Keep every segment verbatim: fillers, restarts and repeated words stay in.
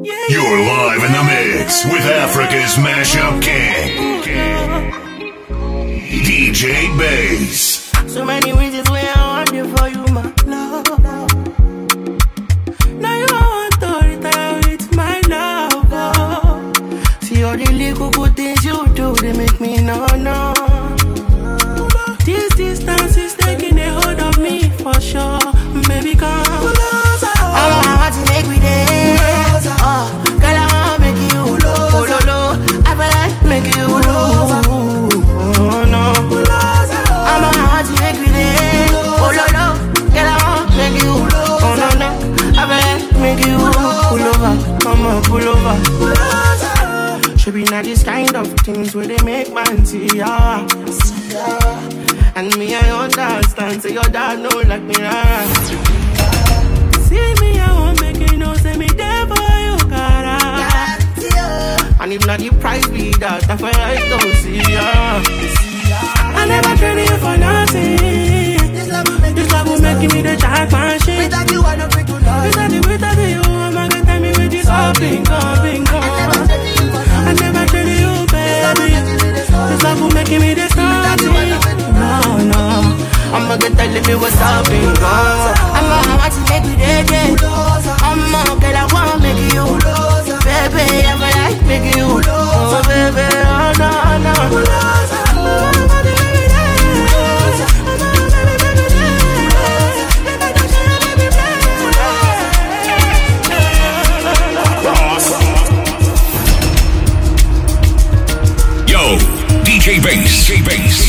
You're live in the mix with Africa's Mashup King, D J Bass. So many reasons why I want you for you, my love. Now you want to retire with my love. Oh. See all the little good things you do, they make me no, no. This distance is taking a hold of me for sure. Baby, come. I want to make me there. Oh, girl, I want to make you low. Oh, no, no. I feel like make you low. Oh, no. I'm a heart to make me there. Oh, no, no. Girl, I want to make you low. Oh, no, no. I feel like make you pull over. Come on, pull over. Should be not this kind of things where they make man see ya. And me, I understand. Say your dad know like me, right? See me, I won't make you know. Say me there for you, cara. And if not, the price be that. That's why I don't see ya. I never traded you for nothing. This love will make me the jack machine. Without you, I don't break to love. Without you, without you, I'm not gonna tell me with this all bingo, bingo. I never traded you, baby. This love will make me the starting. No, no, I'm not gonna tell me what's up and go. I'm gonna watch you make me dead, dead. I'm not gonna wanna make you, baby. I'm gonna make you, oh baby, oh no, no. Yo, D J Bass, D J Bass.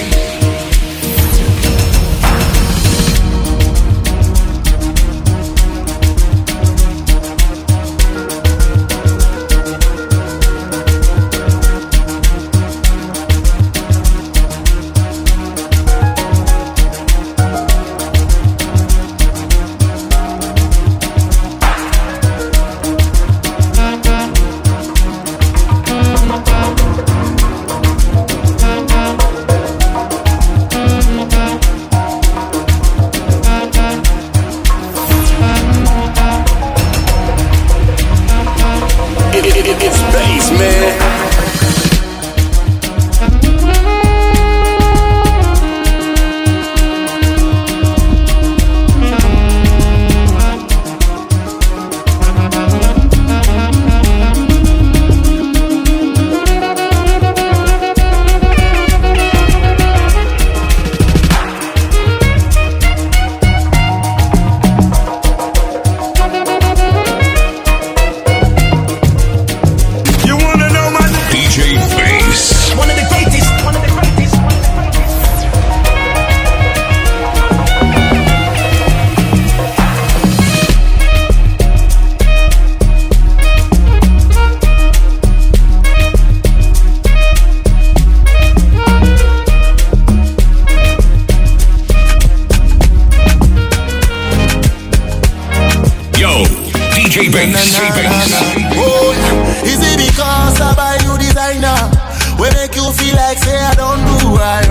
Oh, is it because I buy you designer? We make you feel like say I don't do right.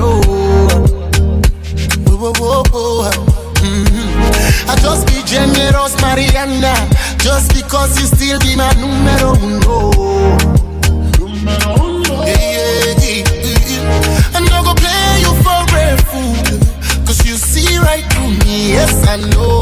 Oh, oh, oh, oh. Mm-hmm. I just be generous, Mariana, just because you still be my numero uno. Yeah, yeah, yeah. I'm not gonna play you for a fool, cause you see right through me, yes I know.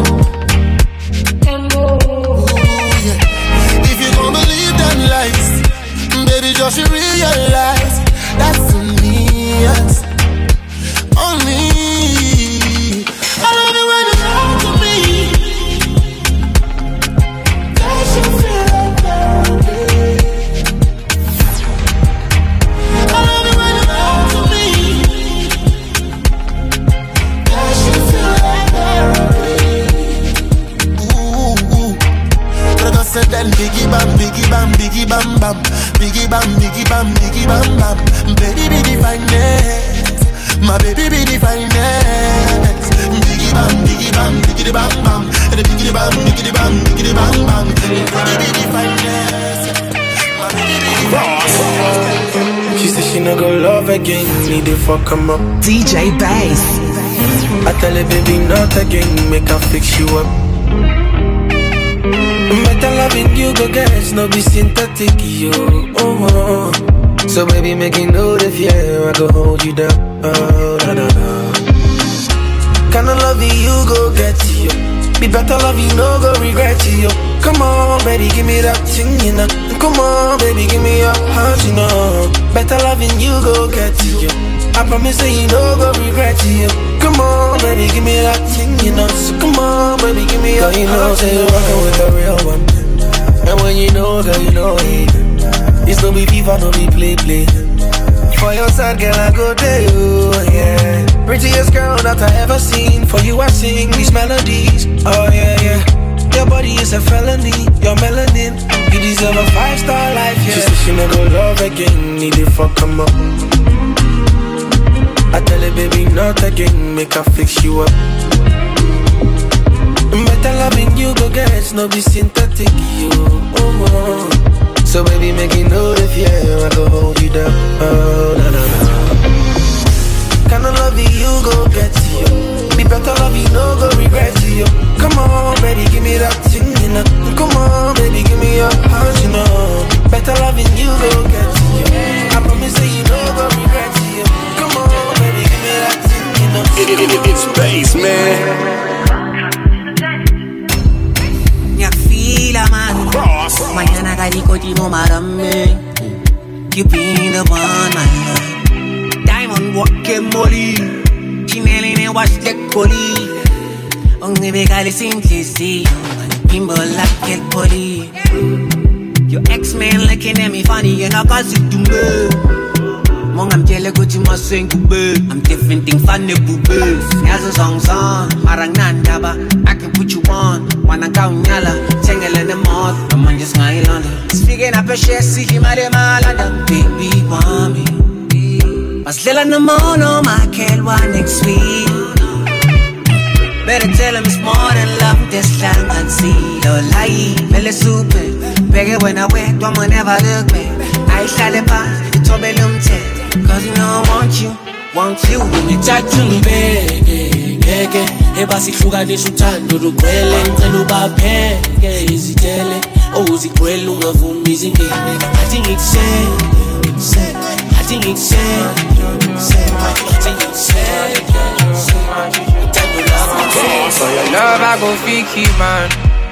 Lies, baby, just realize that's for me, yes, on me. I love it when you talk to me. That you feel like therapy. I love it when you talk to me. That you feel like therapy. Ooh, ooh. But I said that biggie bam, biggie bam, biggie bam bam, biggie bam, biggie bam, biggie bam bam. Baby be the finest, my baby be the finest. Biggie bam, biggie bam, biggie bam bam, and the biggie bam, biggie bam, biggie bam bam. Baby be the finest, my baby be the finest. She said she not gonna love again, need to fuck him up. D J Bass. I tell her baby not again, make her fix you up. Better loving you you go get, no be synthetic, yo. Oh, oh. So baby, make it know the fear, I go hold you down. Oh, da, da, da. Kinda love you go get, yo. Be better love you, no go regret you. Come on, baby, give me that thing, you know. Come on, baby, give me your heart, you know. Better loving you, go get you. I promise that you no go regret you. Come on, baby, give me that thing, you know. So come on, baby, give me your heart, you know. Say you're rockin' with the real one. And when you know, girl, you know it. It's no be FIFA, no be play, play. For your side, girl, I go there, you, yeah. Prettiest girl that I ever seen. For you, I sing these melodies. Oh, yeah, yeah. Your body is a felony. Your melanin, you deserve a five-star life, yeah. She said she never love again. Need to fuck come up. I tell her, baby, not again. Make her fix you up. Better loving you, go get it. No be synthetic, you. Oh, oh. So baby, make it know the fear, I go hold you down. Oh, na na na. Kinda love you, go get you. Be better love you, no go regret you. Come on, baby, give me that thing, you know. Come on, baby, give me your heart, you know. Better loving you, go get you. I promise that you no go regret you. Come on, baby, give me that thing, you know. It, it, it, it's bass, man. Cross. Mañana galikoti mo marame. You be the one, my love. Diamond walking molly. Chinelli ne wash the coli. Only big I listen to see. Kimbo like it poli. Your ex-man looking at me funny, you know, cause you do me. Mong I'm jelly go to my sing I'm different thing funny boo-boos. As a song song, marang nandaba. I can put you on. Wanna go nyala, tangle in the mouth. I'm on just my London. Speaking up a share, see him at him London. Baby, want me. Mas lila na mono, my kid one next week. Better tell him it's more than love, this lang at sea. Don't lie, feel super. Beg it when I wait, don't never look back. I shall the pass, the tobelum tech. Cause you know I want you, want you. Ngithathu ngibeke, ngeke ebasihlukanisa uthando lugcwele ngicela ubapheke izitele owuzigcwele ungavumi izingene athi ngikuse ngikuse athi ngikuse ngikuse athi ngikuse for your love I go fake it, man.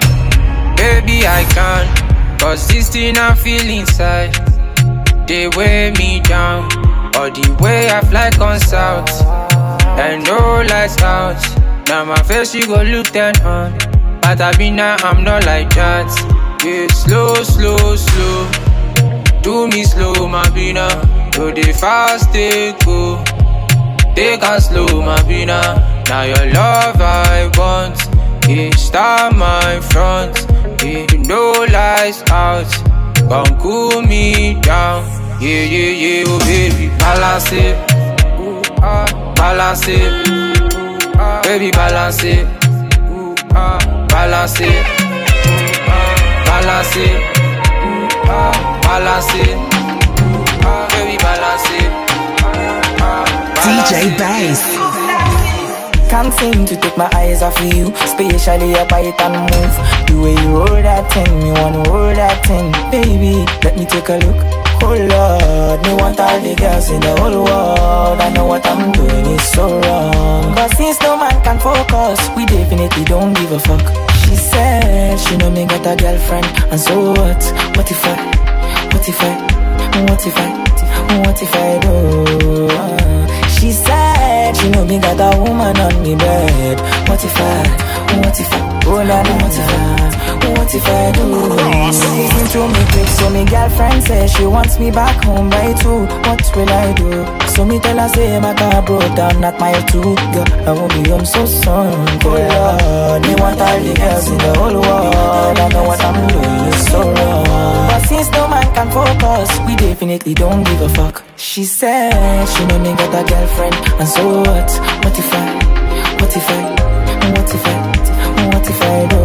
Baby I can. Cause this thing I feel inside, they weigh me down. Or the way I fly on south and no lights out. Now my face you go look ten on. But I be now I'm not like that. Yeah, slow, slow, slow. Do me slow, my bina. Do the fast they go. Take a slow, my bina. Now your love I want. Yeah, start my front. Yeah, no lights out. Come cool me down. Yeah, yeah, yeah, oh baby, balance it, ooh, ah, balance it, ooh, ah, baby, balance it, ooh, ah, balance it, ooh, ah, balance it, ooh, ah, balance it, ooh, ah, baby, balance it, ooh, ah, balance D J Bass. Can't seem to take my eyes off of you, especially your bite and move. The way you roll that thing, me wanna roll that thing. Baby, let me take a look. Oh Lord, me want all the girls in the whole world. I know what I'm doing is so wrong. But since no man can focus, we definitely don't give a fuck. She said she know me got a girlfriend, and so what? What if I, what if I, what if I, what if I do? Uh, she said she know me got a woman on me bed. What if I, what if I, oh Lord, what if I, what if I do? Listen to me quick, so me girlfriend says she wants me back home by two. What will I do? So me tell her say my car broke down at mile two. Girl, I won't be home so soon. Oh Lord, me want all the girls in the whole world. I know what I'm doing is so wrong. But since no man can focus, we definitely don't give a fuck. She said she know me got a girlfriend, and so what? What if I, what if I, what if I, what if I do?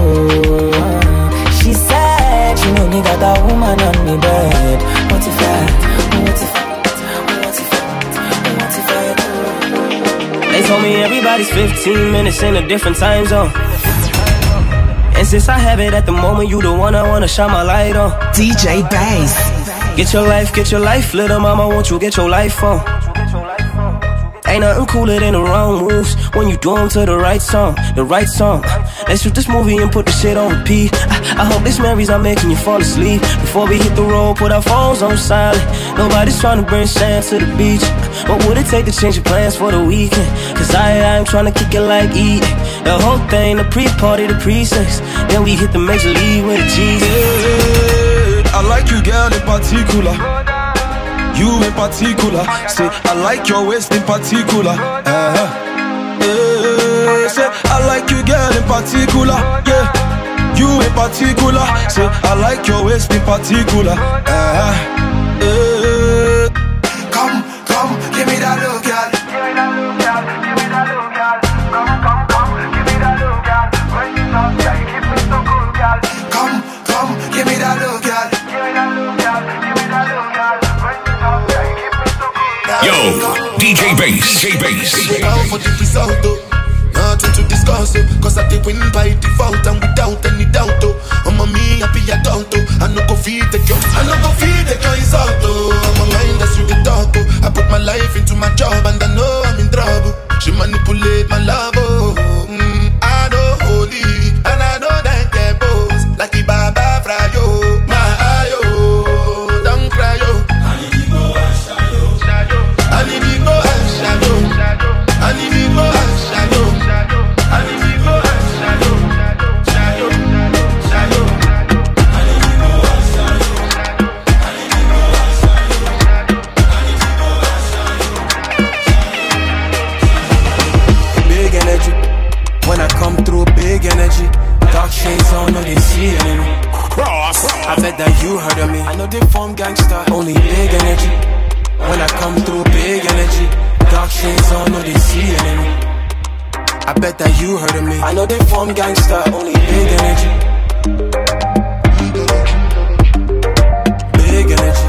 She said she know me got a woman on me bed. What if I, what if I, what if I, what if I do? They told me everybody's fifteen minutes in a different time zone. And since I have it at the moment, you the one I wanna shine my light on. D J Bass. Get your life, get your life, little mama, won't you get your life on? Ain't nothing cooler than the wrong moves when you do them to the right song, the right song. Let's shoot this movie and put the shit on repeat. I, I hope this memories are making you fall asleep. Before we hit the road, put our phones on silent. Nobody's trying to bring sand to the beach. What would it take to change your plans for the weekend? Cause I, I'm trying to kick it like E. The whole thing, the pre-party, the pre-sex. Then we hit the major league with a G. Yeah, I like you, girl, in particular. You in particular, say I like your waist in particular. Uh-huh. Yeah, say I like you, girl, in particular. Yeah, you in particular, say I like your waist in particular. Uh-huh. Yeah. Come, come, give me that look, girl. Give me that look, girl. Give me that look, girl. Come, come, come, give me that look, girl. When you talk, yeah, you keep me so cool, girl. Come, come, give me that look, girl. Give me that look, girl. Give me that look, girl. Yo, D J Bass, D J Bass. Out for the result, though. Nothing to discuss, oh. Cause I did win by default and without any doubt, oh. I'm a me happy adult, oh. I no go feed the girl, I no go feed the girl is out, oh. I'm a mind that's you can talk, oh. I put my life into my job and I know I'm in trouble. She manipulate my love, oh. Mm, I know holy and I know that they boss. Like the Baba Frayo, my ayo, don't cry, yo. I need you go and shadow, I need you go and shadow, I need you go and shadow, shadow, shadow, I need you go and shadow, I need you go and shadow, I need you go and shadow. Big energy, when I come through, big energy. Dark shades on, no they see enemy. Cross. I bet that you heard of me. I know they form gangster, only big energy. When I come through, big energy. Dark shades on, no they see enemy. I bet that you heard of me. I know they form gangster, only big energy. Big energy.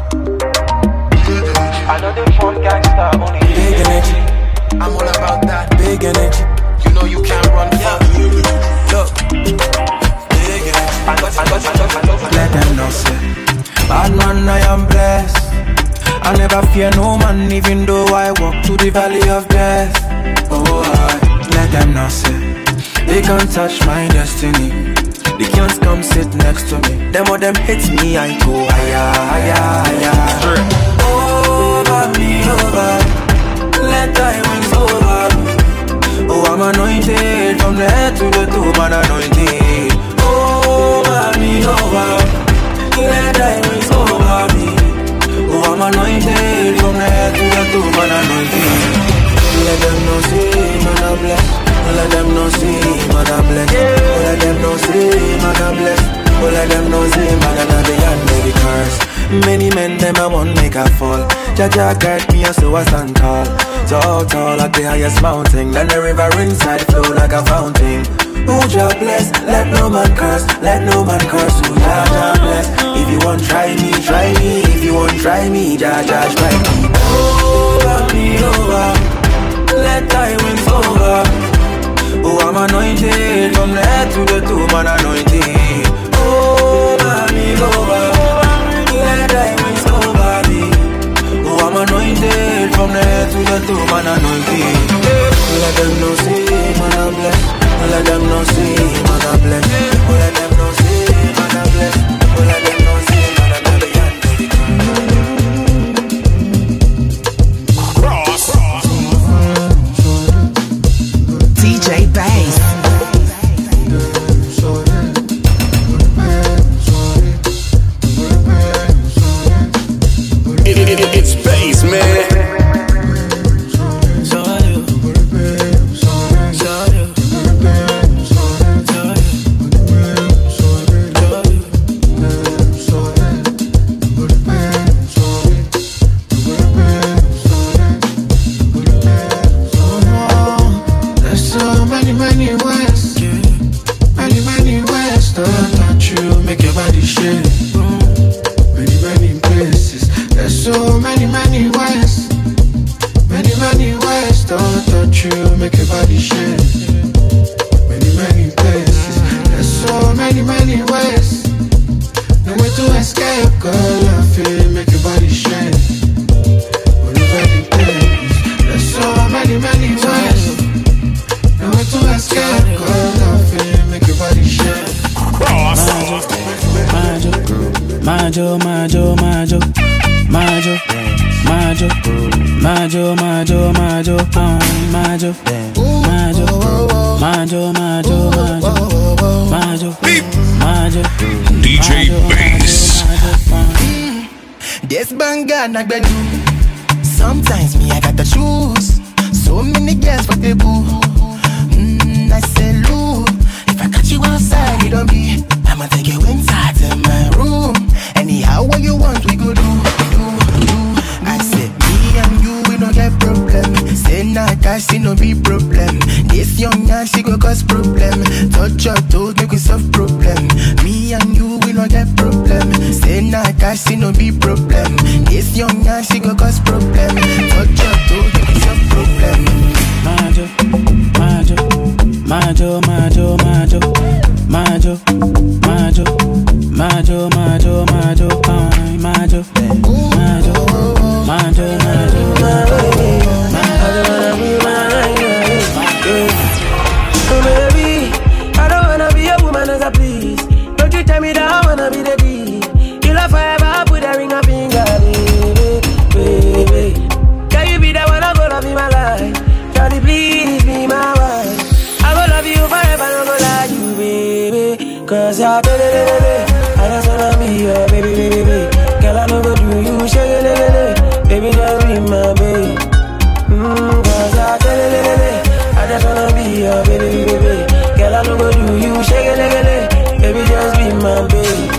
I know they form gangster, only big energy. I'm all about that big energy. You know you can't run from me. Look, big energy. Let them know, say, bad man, I am blessed. I never fear no man, even though I walk through the valley of death. Oh, I let them know, say they can't touch my destiny. They can't come sit next to me. Them or them hits me, I go higher, higher, higher. Over me, over. Let thy wings over me. Oh, I'm anointed from the head to the toe, man anointed. Over me, over. Let thy wings over me. Oh, I'm anointed from the head to the toe, man anointed. Let them know, say, man, I bless. Let them know, say, man, I bless. Let them know, say, man, I bless. Let them know, say, man, I be under the curse. Many men, them I won't make a fall. Jaja guide me, so I stand tall. So tall at the highest mountain. Then the river inside flow like a fountain. Who Jah bless, let no man curse. Let no man curse, who Jah Jah bless. If you want try me, try me. If you want try me, Jah Jah try me. Over me, over. Let thy wings over. Oh, I'm anointed from the head to the toe, man anointed. Over me, over. Let thy wings over me. Oh, I'm anointed from the head to the toe, man anointed. Let them know, say, man I bless. Let them know, say, man I bless. Let them know, say, man I bless. Let them know, say, man I bless. D J Bass. many ways. No way to escape, girl. I feel make your body shake. When you ready, please. There's so many, many ways. No way to escape, girl. I feel make your body shake. Majo, majo, majo, majo, majo, majo, majo, majo, majo, majo, majo, majo, majo, majo, majo, D J Bass. This banga na gbedu. Sometimes me I gotta choose. So many girls for the boo. Mm, I say Lou, if I catch you outside, it don't be. I'ma take you inside to my room. Anyhow, what you want, we go do, do, do. I said, me and you, we don't get problem. Say nah, cash, see no be problem. This young man, she go cause problem. Touch your toes, make we solve problem. Me and you, we don't get problem. Say nah, cash, see no be problem. This young man, she go cause problem. Touch your toes, make we solve problem. Majo, majo, majo, majo, majo, majo, majo, majo, majo, majo, ay, majo, majo, majo, majo, so baby, I don't wanna be a woman as a please. Don't you tell me that I wanna be the D. You love forever, put a ring up finger, baby, baby. Can you be the one I go love in my life? Charlie, please be my wife. I go love you forever, I go love you, baby. Cause you're baby, I just wanna be your baby, baby, baby. Girl, I know go do you, shake it, baby, just be my baby. Mmm, cause you're baby, I just wanna be your baby, baby, baby. Girl, I know go do you, shake it, baby, just be my baby.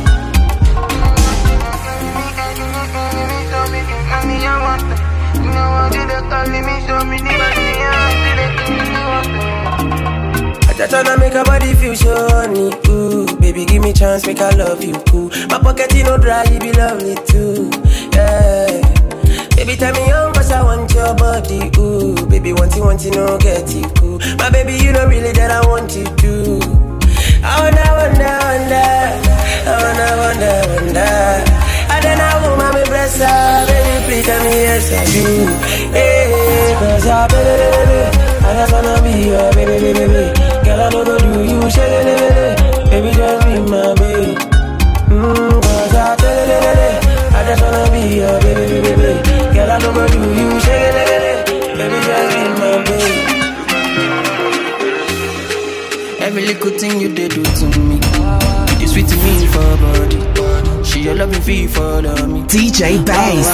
I just wanna make her body feel shiny, ooh. Baby, give me chance, make her love you, cool. My pocket, you know, dry, you be lovely too, yeah. Baby, tell me how much I want your body, ooh. Baby, want you, want you, no, get you, cool. My baby, you know really that I want you to. I wonder, wonder, wonder. I wonder, wonder, wonder. I don't know, mommy, bless her. Baby, please tell me yes, I do. Hey, cause you're baby, baby. I just wanna be your baby, baby, baby. Girl, I know go do you, shake it, baby. Baby, just be my baby. Mmm, cause you're baby, baby. I just wanna be your baby, baby, baby. Girl, I know go do you, shake it, baby. Baby, just be my baby. Every little thing you did do to me, you sweet to me for body. She a loving fee for me. D J Bass.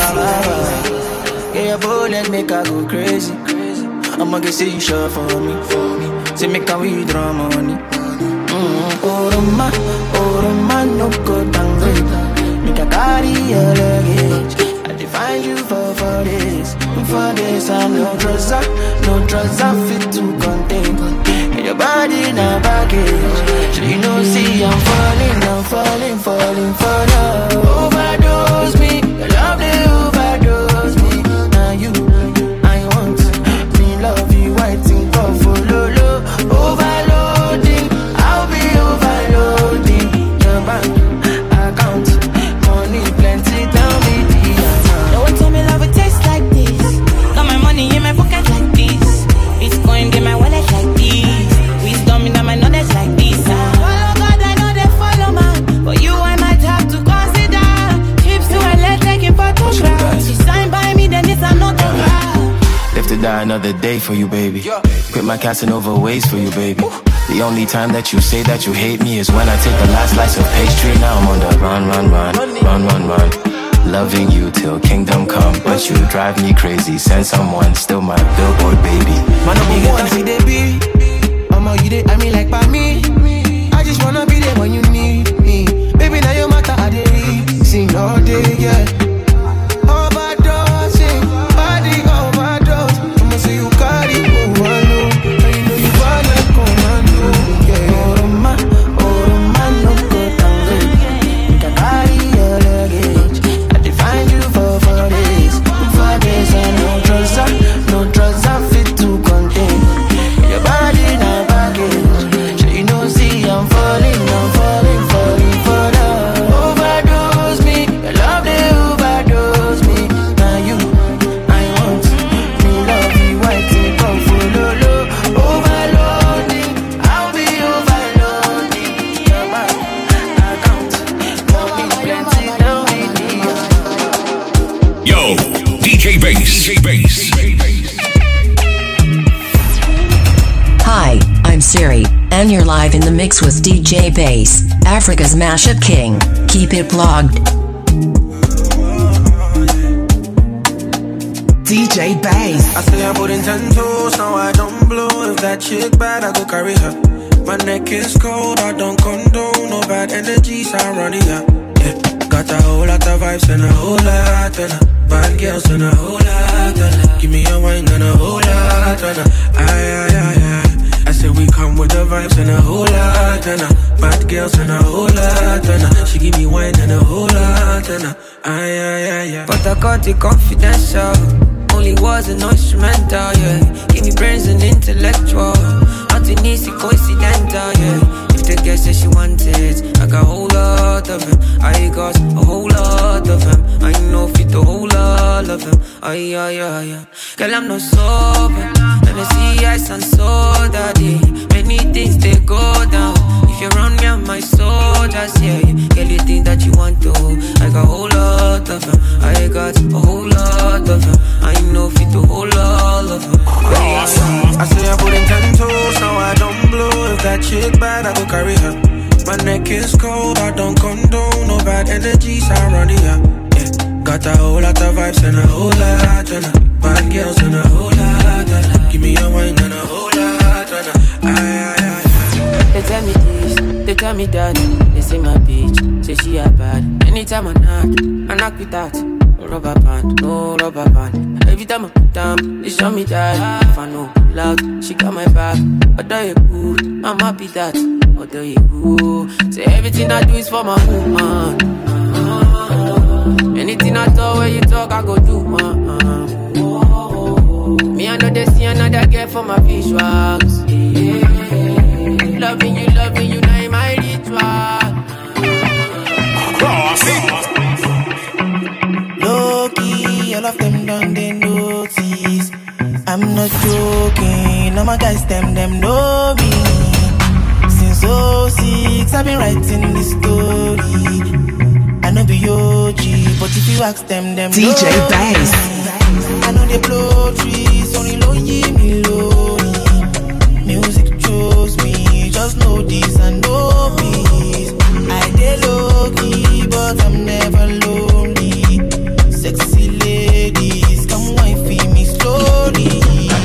Yeah, your bullet make her go crazy. I'ma get say you sure for me, for me. Say make her withdraw money. Mm-hmm. Oh, Roma, oh, Roma, no go down great. Make her carry your luggage. I define you for for this, for this. I'm no trouser, no trouser fit to contain. And your body now baggage. So you know, see I'm falling, I'm falling, falling for love. Overdose me, your love they overdose me. Now you, I want me love you, I think of for lolo. Overloading, I'll be overloading. Your bank account, money plenty, tell me the amount. No one told me love would taste like this. Got my money in my pocket like this. Bitcoin in my wallet like this. Wisdom in my knowledge like this. Follow God, I know they follow man. For you, I might have to consider trips to L A taking photographs. She signed by me, then it's an autograph. Live to die another day for you, baby. Quit my Casanova ways for you, baby. The only time that you say that you hate me is when I take the last slice of pastry. Now I'm on the run, run, run, run, run, run. Loving you till kingdom come, but you drive me crazy. Send someone, still my billboard baby. Man, I'm gonna see the beat. Mama, you did, I mean like by me. I just wanna be there when you need me. Baby, now your matter, I did sing all day, yeah. Overdosing, body overdose. I'ma say you got it, overload. And you know you got it, commando, yeah. Oh, Roma, oh, Roma, no go down there. You can carry your luggage. I define you for for this, for this. And no trouser, no trouser fit to contain. Your body now baggage. So you know, see I'm falling, I'm falling. Jerry, and you're live in the mix with D J Bass, Africa's mashup king. Keep it plugged. D J Bass. I say I put in ten toes, now I don't blow. If that chick bad, I go carry her. My neck is cold, I don't condone. No bad energy surrounding her. Yeah, got a whole lot of vibes and a whole lot of bad girls and a whole lot of. Give me a wine and a whole lot of. Aye, aye, aye, aye. I say we come with the vibes and a whole lot of bad girls and a whole lot of. She give me wine and a whole lot of. Aye, aye, aye, aye. But I got it confidential. Only was an instrumental, yeah. Give me brains and intellectual. Nothing easy, coincidental, yeah. If the girl says she wants it, I got a whole lot of him. I got a whole lot of him. I know fit the whole lot of him. Ay, ay, ay, ay. Girl, I'm not sober. Let me see ice and soda, yeah. Many things they go down. If you're around me, I'm my soldiers, yeah. Girl, you think that you want to. I got a whole lot of him. I got a whole lot of him. I know fit the whole lot of him. I say I put in ten toes, now I don't blow. If that chick bad, I go carry her. My neck is cold, I don't condone. No bad energy surrounding her. Yeah, got a whole lot of vibes and a whole lot of bad girls and a whole lot of. Give me a wine and a whole lot of. Aye, aye, aye. They tell me this, they tell me that. They say my bitch, say she a bad. Anytime I knock, I knock with that. No rubber band, no rubber band. Every time I put down, they show me that. If I know loud, she got my back. Although you good, I'm happy that. Although you good, say everything I do is for my woman. Anything I talk, when you talk, I go do, man. Me, I know they see another girl for my visuals. Yeah. Loving you, loving you, now in my ritual. Low-key, all of them done they notice. I'm not joking, all my guys, them, them know me. Since oh six, I've been writing this story. I know be O G, but if you ask them, them D J Bass. I know they blow trees, only lonely me lonely. Music chose me, just know this and know peace. I dey low-key, but I'm never lonely. Sexy ladies, come wine for me slowly.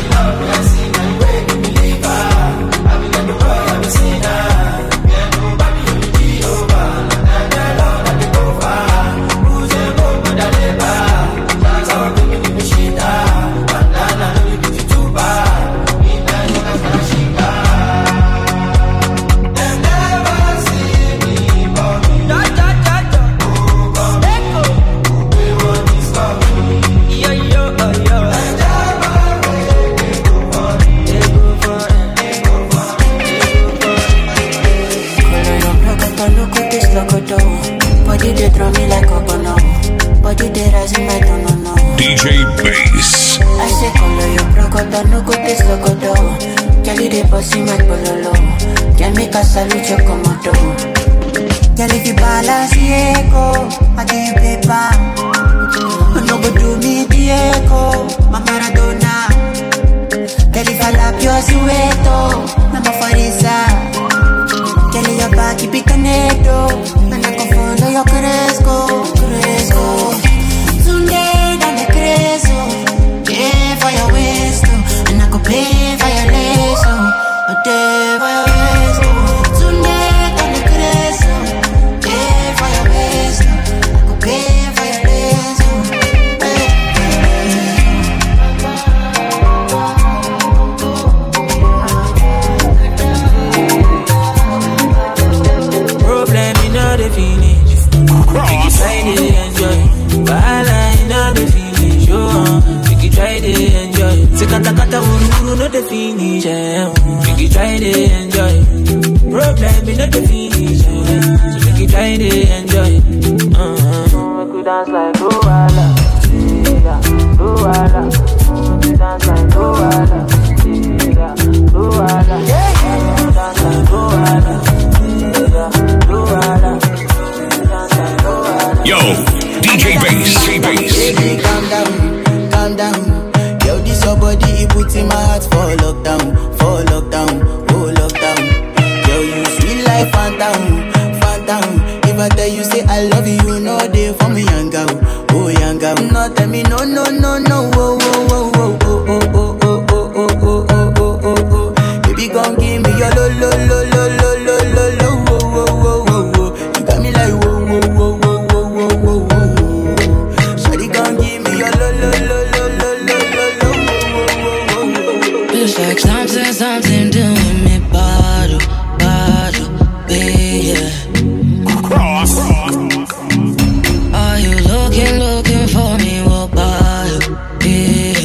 D J Bass. I say color your procoto, no go taste locodo. Girl, you dey bossy my pololo. Girl, make a salute your komodo. Girl, if you balance Diego, I give you paper. No go do me Diego, my Maradona. Girl, if I lap your sueto, I'm a farisa. Girl, your back keep it canedo, and I can follow your cresco, cresco. Tunde dale creso, pay for your waist, and I go pay for your lace, a day for your waist. Tunde dale creso, pay for your waist, I go pay for your lace. Problem in all the finish. Make it try to enjoy. Wahala in all the finish. Oh, make it try to enjoy. Say kata kata uru uru no the finish. Make it try to enjoy. Problem in all the finish. So make it try to enjoy. Uh-huh. Make we dance like Luala, yeah, Luala. Make we dance like Luala, yeah, Luala. Yeah, dance like Luala. Yo, D J Bass, D J Bass. Baby, calm down, calm down. Yo, this your body, it puts in my heart for lockdown, for lockdown, oh lockdown. down. If I tell you say I love you, you know they for me young girl, oh young girl. No tell me no no no no, oh oh oh oh oh oh oh oh oh oh oh oh oh oh. Baby gon' give me your lo lo lo lo lo lo lo lo, oh oh oh oh oh. You got me like whoa whoa whoa whoa whoa whoa whoa whoa. Shawty gon' give me your lo lo lo lo lo lo lo lo, oh oh oh oh. It's like something something doing me bottle bottle, yeah. Cross. Are you looking, looking for me? What bottle, yeah.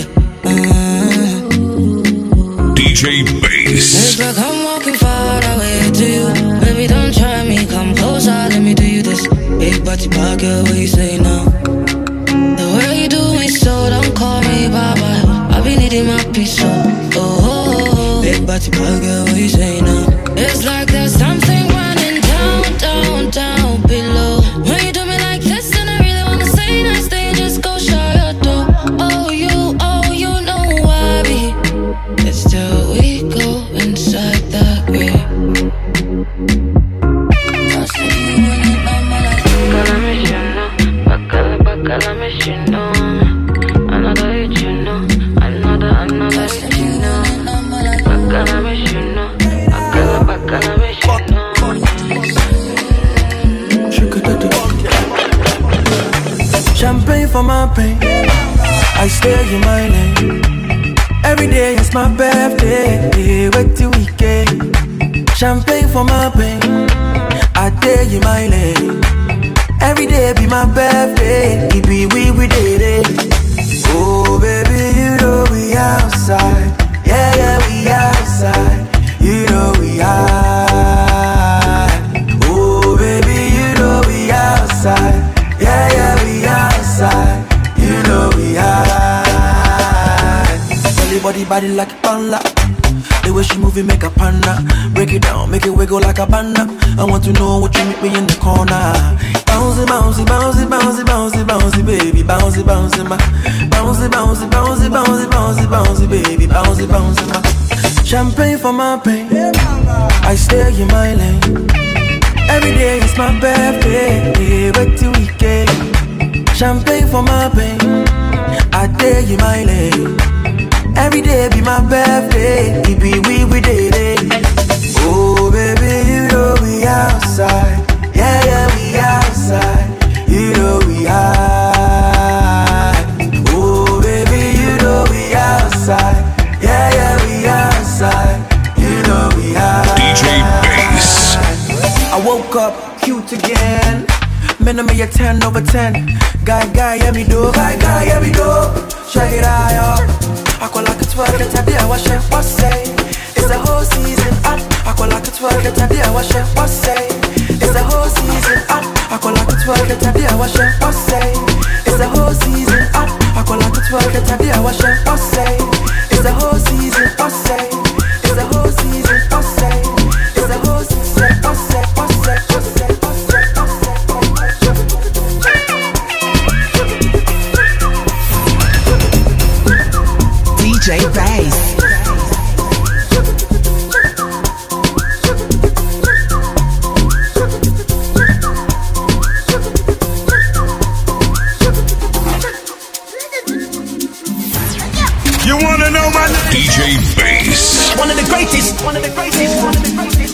Mm. D J Bass. It's like I'm walking far away to you. Baby, don't try me, come closer, let me do you this. Big body bad girl, what you say now? The way you do me so, don't call me baba. I be needing my peace, so oh, oh, oh. Big body bad girl, what you say now? It's like there's something running down, down, down below. When you do me like this, and I really wanna say nice things, just go shut your door. Oh, you, oh, you know why be. It's still we go inside that way. Bacala, bacala, me you know. Another hit, you know. Another, another hit, you know. Bacala, me you know. Bacala, bacala, me you know. Champagne for my pain, I stay in my lane. Every day is my birthday, wait till weekend. Champagne for my pain, I stay in my lane. Every day be my birthday, it be we we did it. Oh baby, you know we outside, yeah yeah we outside, you know we high. Oh baby, you know we outside, yeah yeah we outside, you know we high. Belly body body like a panda, the way she move it make a panda. Break it down, make it wiggle like a panda. I want to know what you meet me in the corner. Bouncy, bouncy, bouncy, bouncy, bouncy, bouncy, baby, bouncy, bouncy, ma. Bouncy, bouncy, bouncy, bouncy, bouncy, bouncy, baby, bouncy, bouncy, ma. Champagne for my pain, I stay in my lane. Every day is my birthday, wait till weekend. Champagne for my pain, I stay in my lane. Every day be my birthday, it be we we did it. Oh baby, you know we outside, yeah yeah we outside, you know we high. Oh baby, you know we outside, yeah yeah we outside, you know we high. D J Bass. I woke up cute again, man I'm a ten over ten. Guy guy yeah me do, guy guy yeah me do. Check it out, I call like a twerk at a day, I wash it, what say? It's the whole season up. I call like a twerk at a day, I wash it, what say? It's the whole season up. I call like a twerk at a day, I wash it, what say? It's the whole season up. I call like a twerk at a day, I wash it, what say? It's the whole season, what say? It's the whole season, what say? It's the whole season, what say? What say? What say? What say? D J Bass. You wanna know my name? D J Bass. One of the greatest, one of the greatest, one of the greatest.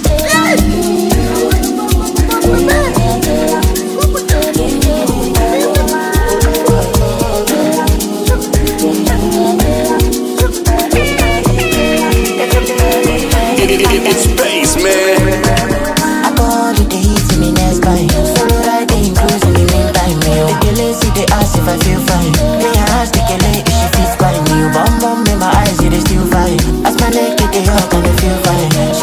It's Bass, man. I go all the days in the next time. Solo riding, cruising in the meantime. The girl see the ask if I feel fine. Then I ask the girl if she feels fine. You bum bum in my eyes, it is still fine. As my neck get the hug and I feel fine.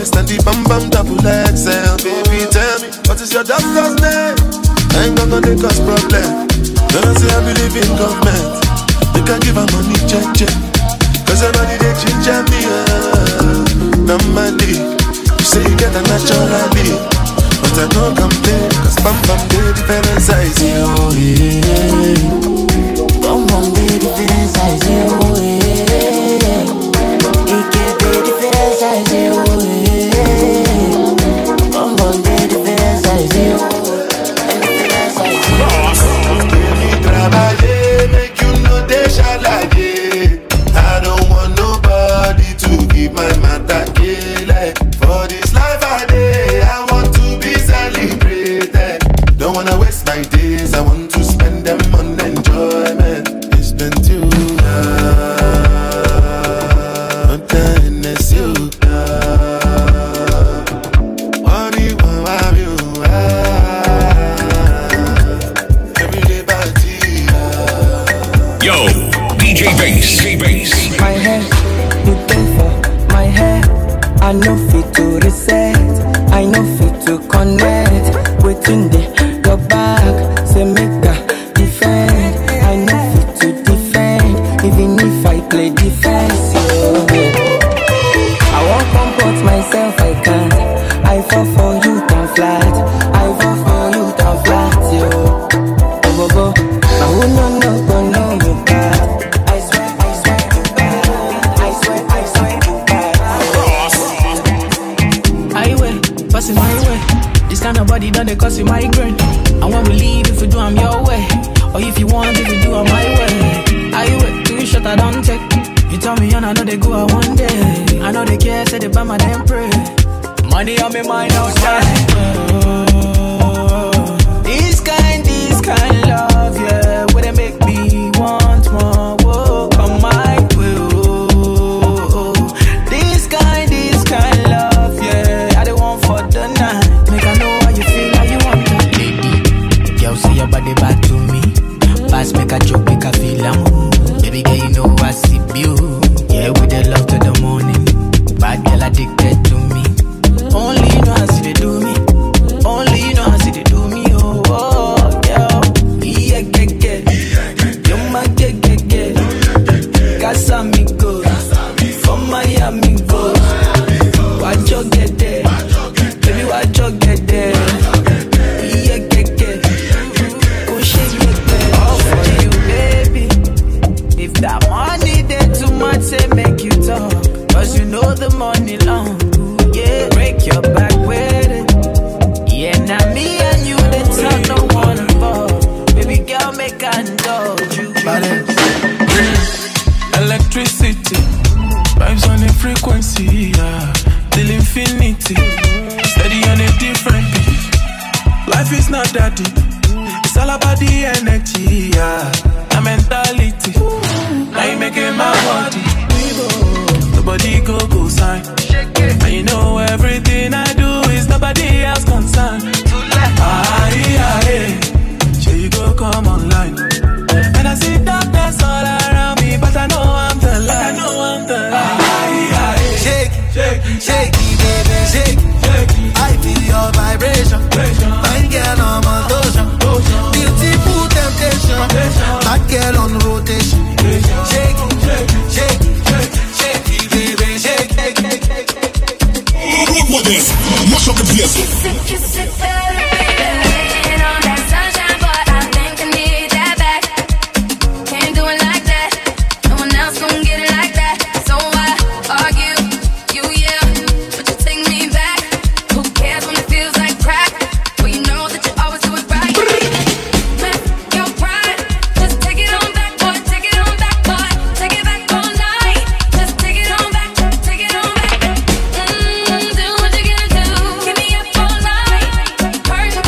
waist and the bam bam double X L. Baby, tell me, what is your doctor's name? I ain't gonna make us problem. Don't say I believe in government. You can give her money, check, check. Cause everybody they ginger me, uh, normally. You say you get a naturally, but I don't complain. Cause bam bam they different size, oh yeah. Bam bam they different size, oh yeah. It can be different size, oh yeah. Bam bam they different size, oh. Make you know they shall like it. I don't want nobody to keep my matter like. For this life I day, I want to be celebrated. Don't wanna waste my days, I want to spend them on enjoyment. It's been too long, but then it's you. What do you want, you? Yo, D J Bass, D J Bass. My hair, you pay for my hair. I know fit to reset, I know fit to connect. Waiting there, your back, say make a defend. I know fit to defend, even if I play defense. Yeah. I won't comport myself, I can't. I fall for you, down flat. I fall for you, down flat. Yo, go go go. Now who no no go know you bad. I swear, I swear you bad. I swear, I swear you bad. Highway, passing my way. This kind of body done they cause you migraine. And when we leave, if you do, I'm your way. Or if you want, if you do, I'm my way. Highway, two shot I don't take. You tell me, and I know they go out one day. I know they care, say they buy my damn pray. Money on me mind outside. Oh, this kind, this kind love, yeah. Where they make me want more. Whoa, come my way. Oh, this kind, this kind love, yeah. I don't want for the night. Make I know how you feel, how you want that lady. Girl, see your body back to me. Pass, make a joke, make a feel a move. Baby girl, you know I see you. Yeah, with the love to the morning. Bad girl addicted to me. Only you know how see they do me. Only you know how see they do me. Oh, oh, yeah. Yeah, get, get. You're my get, get, get. Casamigos. From Miami, go. Watch you get there. Baby, watch you get there. Yeah, get, get. Go shake, get there. All for you, baby. If that money there too much, say make you talk. Cause you know the money long. Yeah, break your back with it. Yeah, now me and you, the time no one involved. Baby girl, make I indulge you. Electricity, vibes on a frequency, yeah. Till infinity, steady on a different beat. Life is not that deep, it's all about the energy, yeah. The mentality, now you making my body. Nobody go go sign. And you know everything I do is nobody else concerned. Ah, yeah, yeah. Sure you go come online. And I see darkness all around me, but I know I'm the light. I know I'm the light. Ah, yeah, yeah. Shake, shake, shake it, baby, shake. I feel your vibration. Fine girl on my lotion. Beautiful temptation. Bad girl on rotation. Shake, shake, shake, shake it, baby, shake. Rock with this, mash up the place. Kiss it, kiss it, baby. On that sunshine, boy, I think I need that back. Can't do it like that. No one else gon' get it like that. So I argue, you yeah, but you take me back. Who cares when it feels like crack? Well, you know that you always do it right. Let your pride just take it on back, boy. Take it on back, boy. Take it back all night. Just take it on back, take it on back. Mm, do what you gotta do. Keep me up all night. Hurt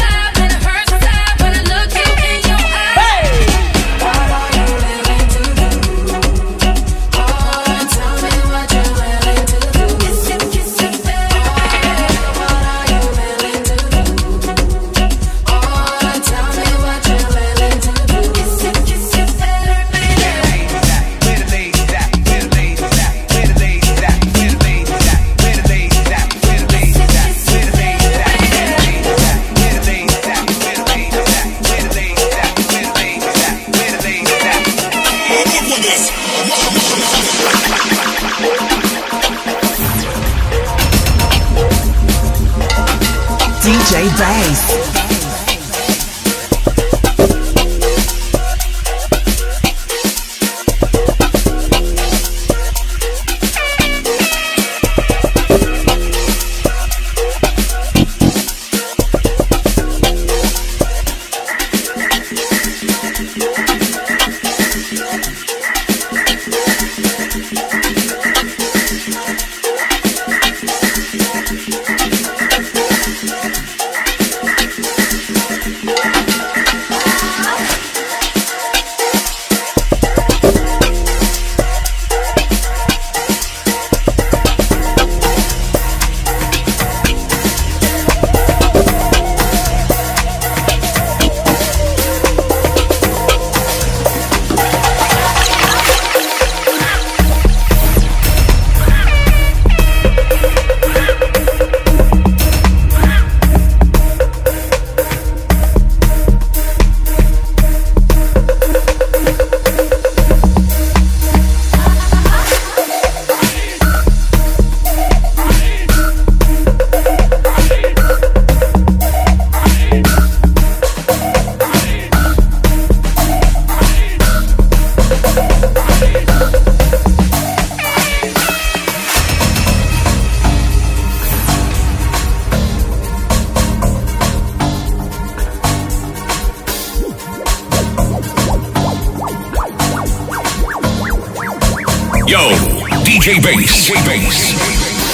J Bass. Yo, D J Bass. D J Bass.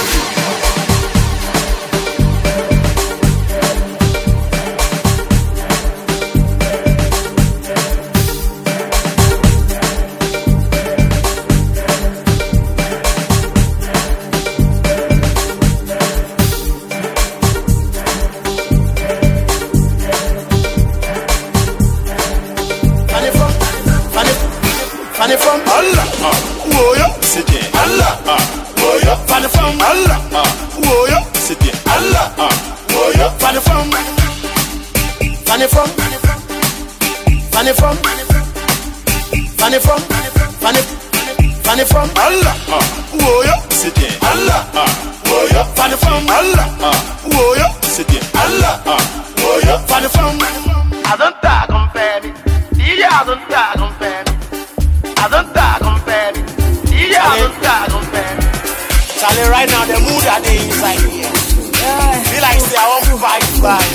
Fanny from Allah, whoa yo, sit in Allah, whoa yo. Fanny from Allah, whoa yo, sit in Allah, whoa yo. Fanny from, Fanny from, Fanny from, Fanny from, Fanny, Fanny from Allah, whoa yo, sit in Allah, whoa yo. Fanny from Allah, whoa yo, sit in Allah, whoa yo. Fanny from, I don't talk on baby, yeah I don't talk on baby. I don't talk on baby. Yeah, I don't talk on baby. Charlie, right now the mood that they inside here. Yeah. Feel like say I want to fight back.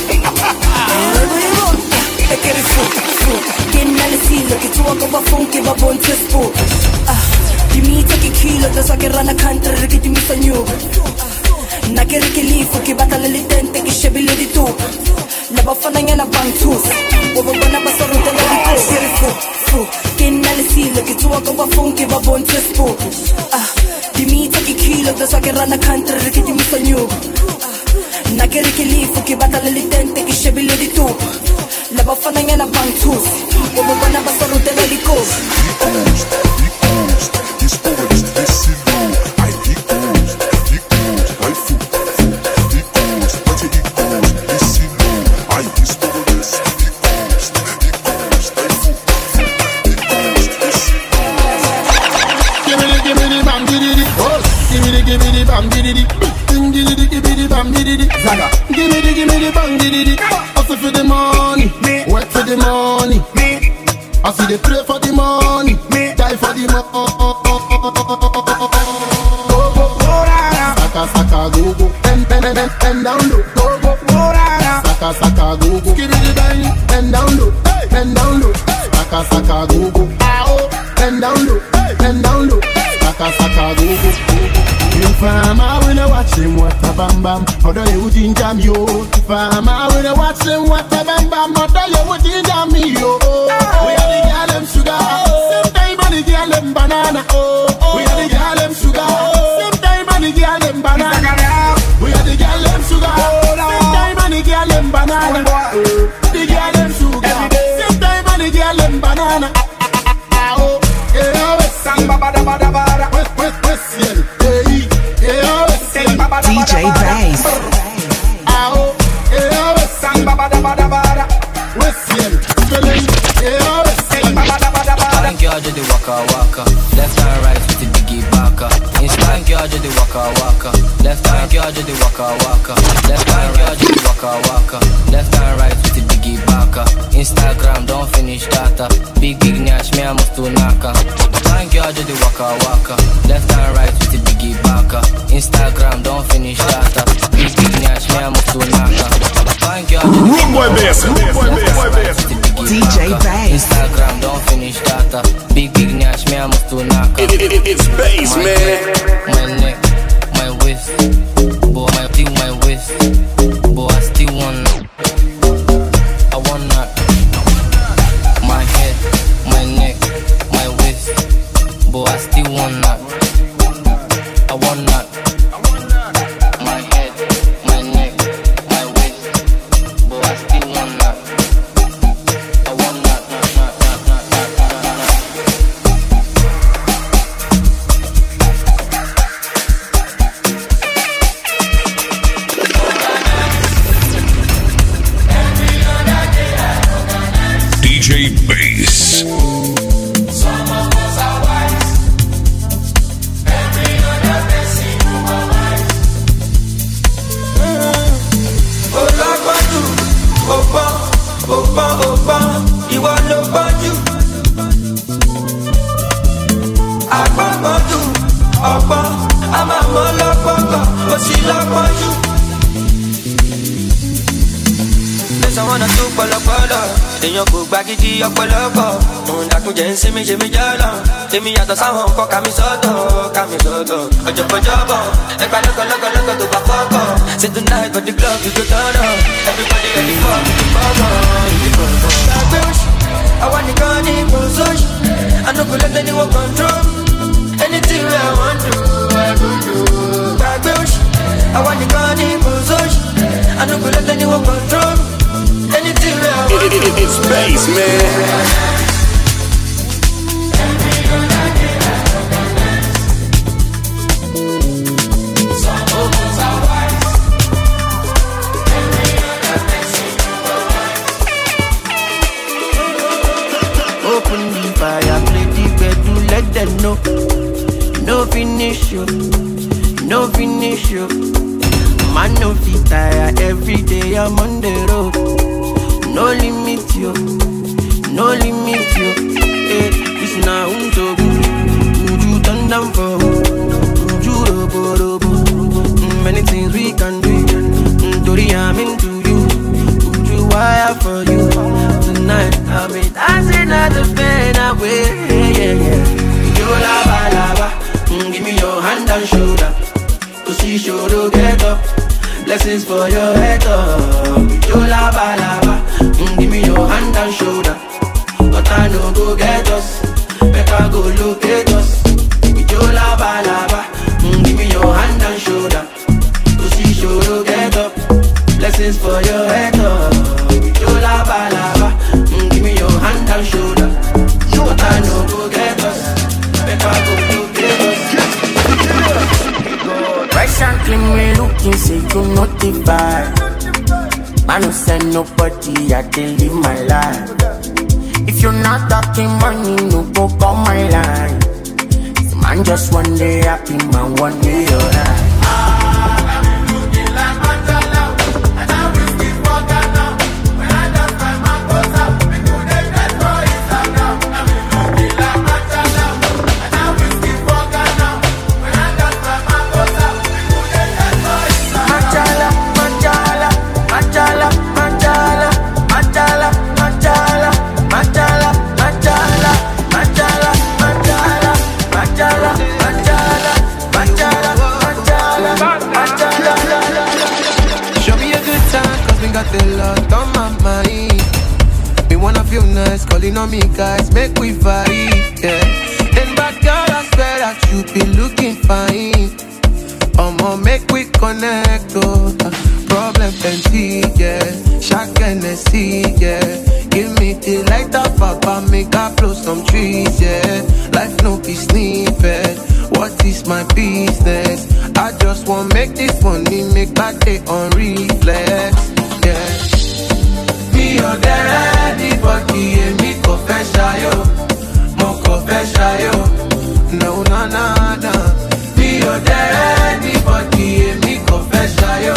Che nelle silo che tu anche va funky va buon te spo. Dimmi te che kilo da so che rana canter che ti mi sta new. Na che che lifo che batta le tente che scebile di tu. La bafana ngena bantus. Ovo bona basoro te la di fu fu. Che nelle silo che tu anche va funky va buon te spo. Dimmi te che kilo da so che rana canter che ti mi sta new. Na che che lifo che batta le tente che scebile di tu. La bafana ngena bantus. Ovo bona basoro te la di bam diddy, ding diddy, gibbity bam diddy, zaga, gibbity gibbity bam diddy. Hustle for the money, work for the money. I see they pray for the money, die for the money. Go go go rara, saka saka go go, bend bend bend bend down low. Go go go rara, saka saka go go, gibbity bang, bend down low, bend down low. Saka saka go go, ah bend down low, bend down low. Saka saka go go. Farmer when I watch him what a bam bam, other you wouldn't jam yo. Farmer when I watch him what a bam bam, other you wouldn't jam me yo. We are the girl them sugar, same time on the girl them banana. We are the girl them sugar, same time on the girl them banana. We are the girl them sugar, same time on the girl them banana. The girl them sugar, same time on the girl them banana. Oh, yeah, samba bada bada bada, west west west yeah. D J Bass. Ow, eh, samba bada bada bada. Westside, spelling, eh, samba bada bada bada. Thank you, just the waka waka. Left and right with the biggie baka. Instant, you just the waka waka. Left and you just the waka. waka waka. Left and right with the waka waka. Left and right with the biggie baka. Instagram don't finish data. Big big nyash me I must to naka. Thank you do the waka waka. Left and right with the biggie baka. Instagram don't finish data. Big big nyash me I must to naka. Thank you do the Rude boy bass. Rude boy bass. D J Bass. Instagram don't finish data. Big big nyash me I must to naka. It, it, it, it's bass, my man. Neck, my neck, my waist. Boy, my still my waist. Boy, I still want. I want that. My head, my neck, my waist. Boy, I still want that. I want that. My head, my neck, my waist. Boy, I still want that. I want that. D J Bass. Olagbaju, Opa, Opa, Opa, ìwọ ló gbọ́njú. Agbọ́gbọ́dù, ọ̀pọ̀, a máa mọ lọ́pọ̀pọ̀, ó sì lọ́pọ̀jù. Lẹ́sàn wọn náà tún pọ̀lọpọ̀lọ̀, èèyàn kò gba gidi ọ̀pọ̀lọpọ̀. Òun dàkúnjẹ ń sinmi ṣe mí jọ́lọ̀, èmi yàtọ̀ sáwọn nǹkan ká mi sọ́tọ̀, ká mi sọ́tọ̀. Ọ̀jọ̀gbọ́jọ́bọ̀, ẹgbà lọ́kọ̀lọ́kọ̀lọ́kọ̀ tó bá fọ́kọ̀. Say tonight for the club you go turn up. Everybody ready for me to come on. I want to go in position. I no go let anyone control. Anything I want to, I go do. I want to go in position. I no go let anyone control. Anything I want to. It, it, it's bass, man. Open the fire, play the bed to let them know. No finish you, no finish you. Man no fit tire, every day I'm on the road. No limit you, no limit you. Hey, this now unto you turn down for you robo robo. Many things we can do. Tori I'm into you, you wire for you. Tonight I'll be dancing at the bed away. Yeah, yeah. You lava lava, mm, give me your hand and shoulder. To see shoulder get up, blessings for your head up. You lava lava, mm, give me your hand and shoulder. But I no go get us, make I go locate us. You lava lava, mm, give me your hand and shoulder. To see shoulder get up, blessings for your head up. You lava lava, mm, give me your hand and shoulder. But I no go get us, make I go locate us. Fresh and clean, we looking, say you notify. Man, no send nobody, I can live my life. If you're not talking money, no go call my line. So man, just one day happy, man, one day alright. The lot on my mind. Me wanna feel nice, calling on me guys, make we vibe, yeah. And bad girl, I swear that you be looking fine. I'ma make we connect, oh. Problem plenty, yeah. Shock and see, yeah. Give me the light up, papa, make I blow some trees, yeah. Life no be snippet. What is my business? I just want make this money, make my day on reflex. Yeah. Mi ò dẹ̀ anybody, èmi kò fẹ́ ṣayọ̀, mo kò fẹ́ ṣayọ̀. No, no, no, no. Mi ò dẹ̀ anybody, èmi kò fẹ́ ṣayọ̀.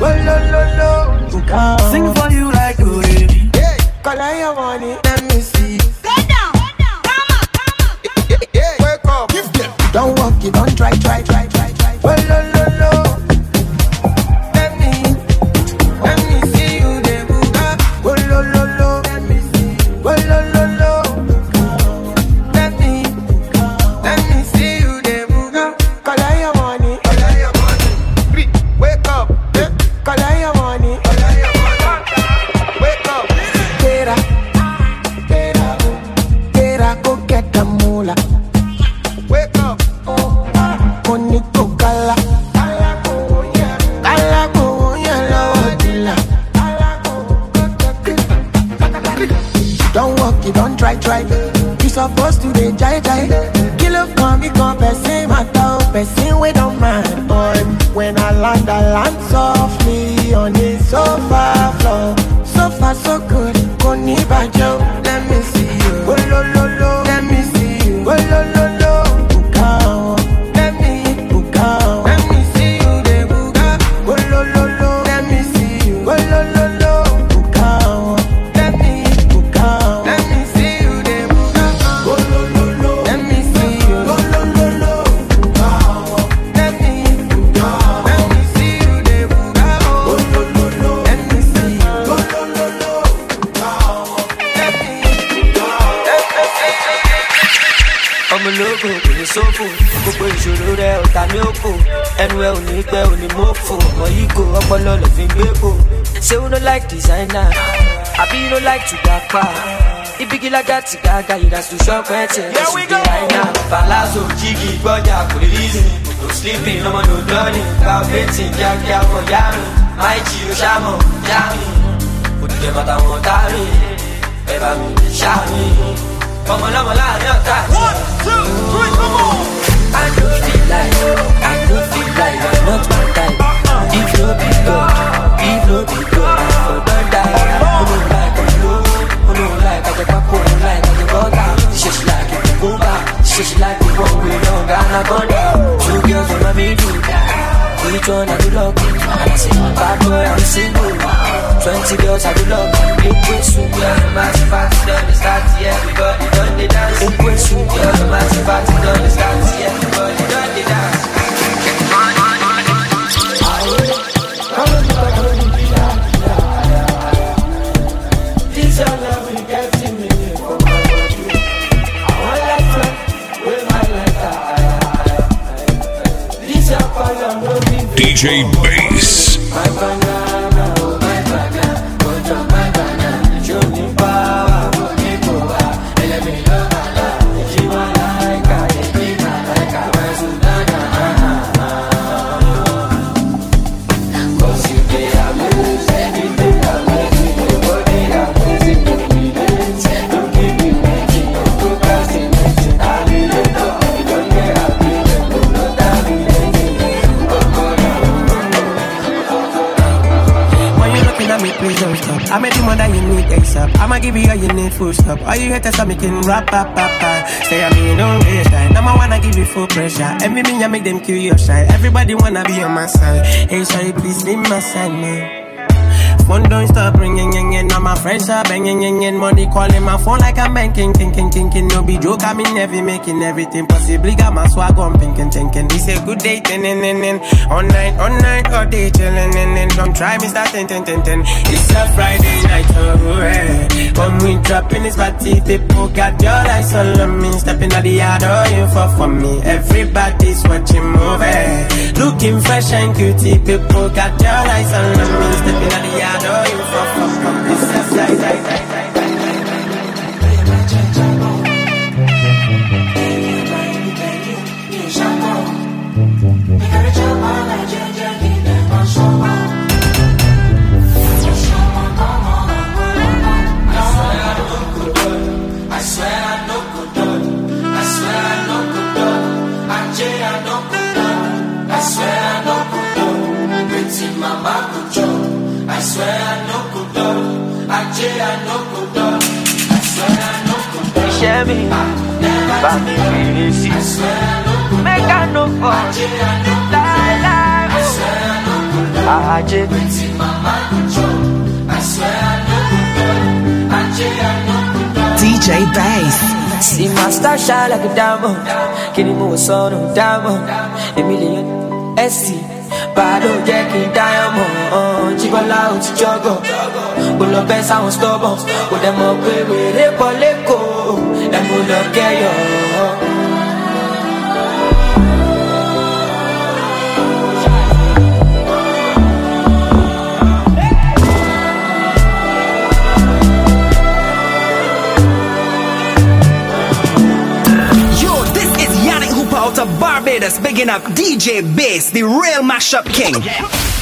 Well, lo, lo, lo. Sing for you like a lady. Yeah. Color your money, let me see. Get down, get down. Come on, come on. Yeah, yeah, yeah. Wake up, give them. Don't walk, you don't try, try, try, try, try. Well, lo, lo, lo. Let me, let me see you there, booga. Well, lo, lo, lo. Let me see. Well, lo, lo, lo. Let me, let me see you there, booga. Color your money, color your money. Wake up, yeah. Color your money, color your money. Wake up. Tera, tera, tera, go get the moolah. Wake up. Koniko kala, kala ko yellow dilla. Don't walk, you don't try, try. You supposed to be jai jai. Kill up, come, you come, person, my dog, person, we don't mind, boy. When I land, I land softly on the sofa floor. So far, so good. Koni bajo, let me see you. Oh, lo, lo, lo. Let me see you. Oh, lo, lo, lo. Bukao. Let me, bukao. Let me see you, de buka. Oh, lo, lo, lo. Let me see you. Oh, lo, lo, lo. Bukao. Let me, bukao. Let me see you, de buka. Oh, lo, lo, lo. Let me see you. Oh, lo, lo, lo. Bukao. Let me, bukao. Let me see you, de buka. Oh, lo, lo, lo. Let me see you. Oh, lo, lo, lo. Bukao. Let me, bukao. Let me see you. ọmọ ológun kò ní sófò gbogbo ìṣòro rẹ ọ̀tá ní òfò ẹnu ẹ ò ní pẹ́ ò ní mọ́fò ọmọ yìí kò ọpọlọ lọ fi gbé kò. ṣé o no like designer àbí you no like to gbapá ibigilaga ti gàgà ìdásù ṣọ́ọ̀pù ẹ̀tẹ̀ ẹ̀sùn designer. palazzo jígì gbọ́jà kò rí reason no sleeping ọmọ no dọ́ọ̀nì calculating kíákíá for yàrá máì jí o ṣàmọ̀ yàrá òdìdẹ bàtà wọn tààrí ẹ bá mi ṣàmì. Come on, come on, one, two, three, come on. I don't feel like, I don't feel like you're not my type. If you be good, if you be good, I for don't die. Oh no, like I do, oh no, like I get back, oh no, like I get butter. She's like it, go back. She's like the one we don't got a gun. Two girls on my middle. Which one I do love? And I say, bad boy, I'm single. Twenty girls I do love. Liquid soup, yeah, the massive party done the start, yeah, everybody done the dance. Liquid soup, yeah, the massive party done the start, yeah, everybody done the dance. This your love will get to me from my body. I want like that, with my like that. This your cause I'm looking for. D J Bass. My banana, oh my banana, go to my banana. Show me power, go me power. Let me love my love. She want like I, she want like I. My Sudana, cause you day I lose, every day I lose. Your body I'm losing, don't be late. Don't keep me waiting, don't procrastinating. I really know, don't get happy, don't know that we me, please don't stop. I made you more than you need ASAP. I'ma give you all you need, full stop. All you haters are making rap, rap, rap, rap. Say I mean, don't waste time. Now I wanna give you full pressure. Every me, I make them kill your shine. Everybody wanna be on my side. Hey, sorry, please leave my side, man. Phone don't stop ringing, ring, ring. Now my friends are banging, ring, ring. Money calling my phone like I'm banking, king, king, king, king. No be joke, I'm in heavy, making everything possibly. Got my swag on, pinking, tinking. This a good day, ten, ten, ten, ten. All night, all night, all day, chillin', and then don't try me, start ten, ten, ten, ten. It's a Friday night, oh, hey. When we drop in this party, people got your eyes on me. Stepping out the yard, oh, you fall for me. Everybody's watching movie. Looking fresh and cutie, people got your eyes on me. Stepping out the yard. I know you from from from this side, side, side, side. I swear I know good done. I swear I know good done. I swear I know good done. I swear I know good done. Waiting mama good job. I swear I know good done. I swear I know good done. I swear I know good done. Share me, never me easy. I swear I know good done. Make I know for lie, lie. I swear I know good done. I J. D J Bass. See my star shine like a diamond. Kenny Moore son of diamond. A million S T. Bado Jackie diamond. Chibola uti jogo. Ulo best I won't stop. With them up with it, poleko. Them will not get you. Out of Barbados, bigging up D J Bass, the real mashup king.